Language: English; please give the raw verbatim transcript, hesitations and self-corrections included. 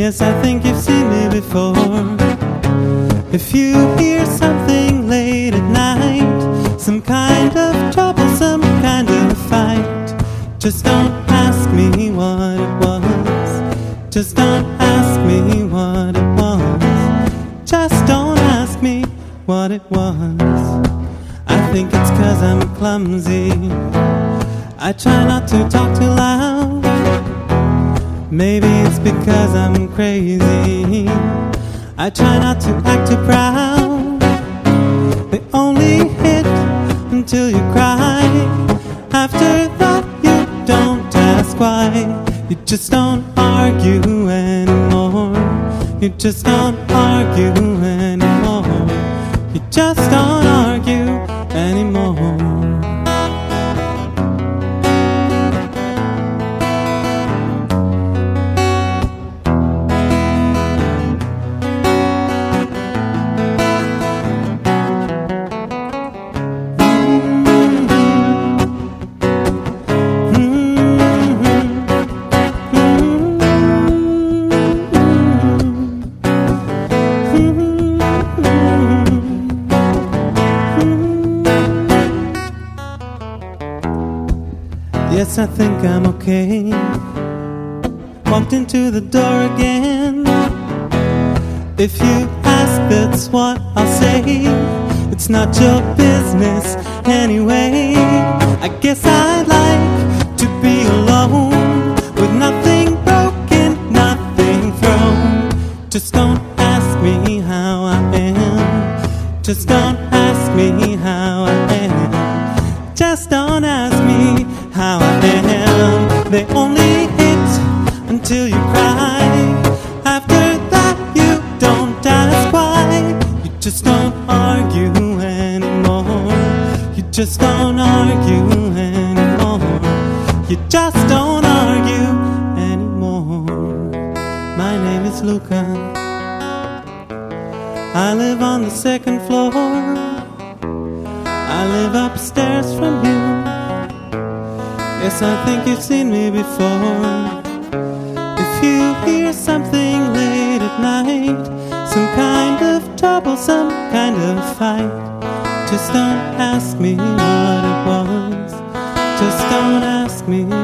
Yes, I think you've seen me before. If you hear something late at night, some kind of trouble, some kind of fight, just don't ask me what it was. Just don't ask me what it was. Just don't ask me what it was. I think it's 'cause I'm clumsy. I try not to talk too loud. Maybe it's because I'm crazy. I try not to act too proud. They only hit until you cry. After that you don't ask why. You just don't argue anymore. You just don't argue anymore. You just don't argue anymore. Yes, I think I'm okay. Walked into the door again. If you ask, that's what I'll say. It's not your business anyway. I guess I'd like to be alone, with nothing broken, nothing thrown. Just don't ask me how I am. Just don't ask me how I am. Just don't ask me how I am. They only hit until you cry. After that you don't ask why. You just don't argue anymore. You just don't argue anymore. You just don't argue anymore. My name is Luca. I live on the second floor. I live upstairs from you. Yes, I think you've seen me before. If you hear something late at night, some kind of trouble, some kind of fight, just don't ask me what it was. Just don't ask me